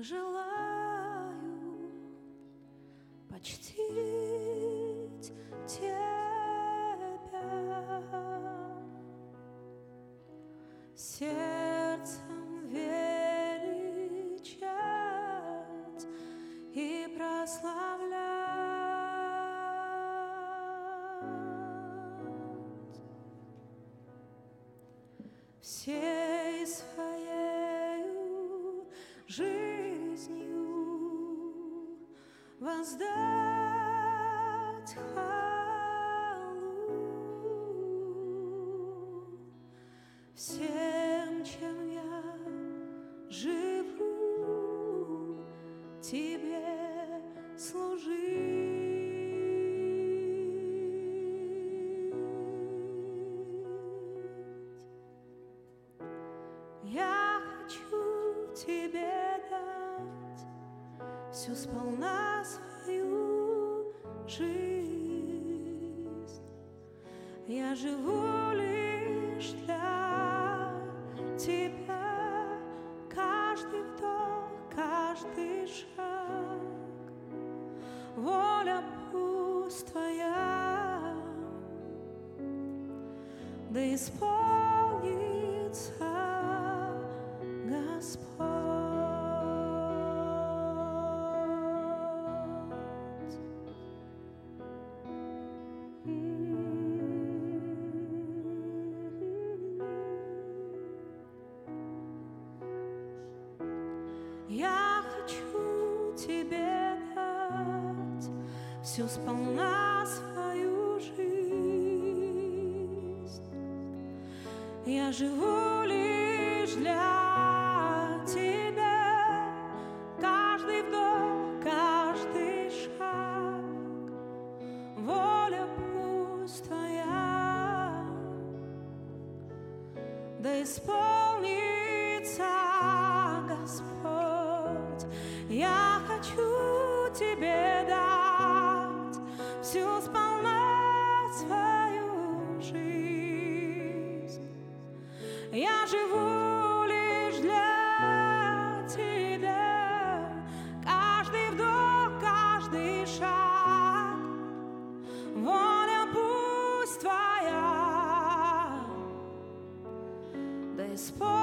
желаю почтить Тебя, сердцем величать и прославлять всей своею жизнью, воздать хвалу всем, чем я живу, Тебе служить. Я хочу Тебе дать всю сполна свою жизнь. Я живу лишь для Тебя, каждый вдох, каждый шаг. Воля пусть Твоя, да исполнится, Господь. Я хочу Тебе дать всю сполна свою жизнь. Я живу лишь для Тебя, каждый вдох, каждый шаг. Воля пусть Твоя, да исполнится, Господь. Я хочу Тебе дать всю сполна свою жизнь. Я живу лишь для Тебя, каждый вдох, каждый шаг. Воля пусть Твоя, да исполнится,